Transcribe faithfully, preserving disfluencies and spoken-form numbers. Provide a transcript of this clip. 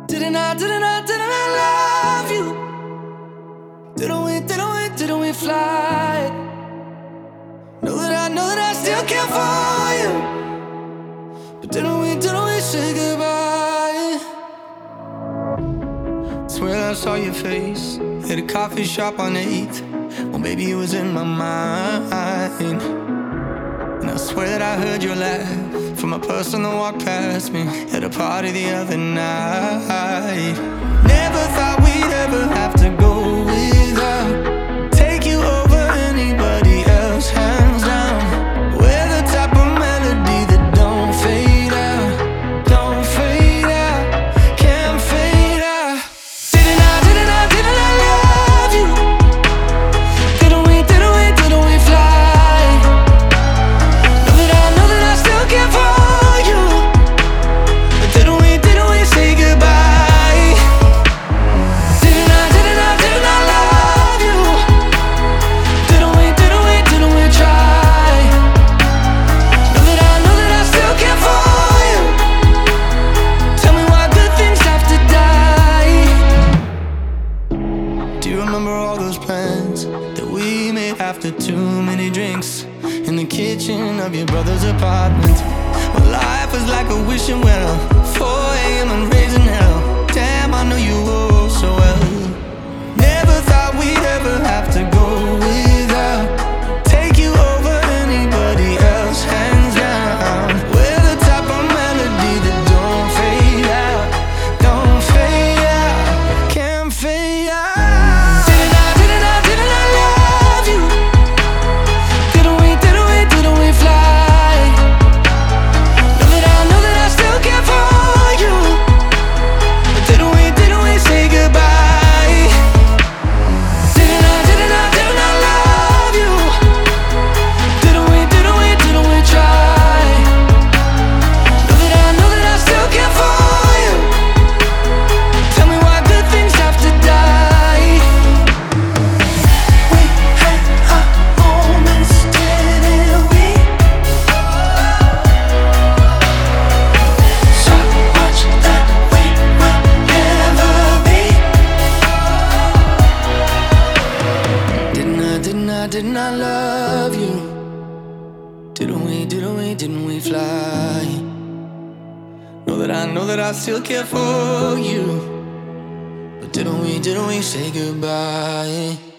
Didn't I, didn't I, didn't I love you? Didn't we, didn't we, didn't we fly? Know that I, know that I still care for you. But didn't we, didn't we say goodbye? Swear I saw your face at a coffee shop on eighth. Well, maybe it was in my mind. And I swear that I heard your laugh from a person that walked past me at a party the other night. Never thought we'd ever have to go without, take you over anybody else, hands down. We're the type of melody that don't fade out, don't fade out, can't fade out. Didn't I, didn't I, didn't I love you? Didn't we, didn't we, didn't we fly? Know that I, know that I still care for you. But didn't we, didn't we say goodbye? Didn't I, didn't I, didn't I love you? Didn't we, didn't we, didn't we try? Know that I, know that I still care for you. Tell me why good things have to die. Do you remember all those plans that we made after too many drinks in the kitchen of your brother's apartment? Well, life was like a wishing well, four a m and raising hell. Damn, I know you all so well. Never thought we'd ever have to go without, take you over anybody else, hands down. We're the type of melody that don't fade out, don't fade out, can't fade out. Didn't I, didn't I, didn't I love you? Didn't we, didn't we, didn't we fly? Know that I, know that I still care for you. But didn't we, didn't we say goodbye? Didn't I, didn't I, didn't I love you? Didn't we, didn't we, didn't we try? Know that I, know that I still care for you. Tell me why good things have to die. We had our moments, didn't we? So much that we will never be. Didn't I, didn't I, didn't I love you? Didn't we, didn't we, didn't we fly? Know that I, know that I still care for you. But didn't we, didn't we say goodbye?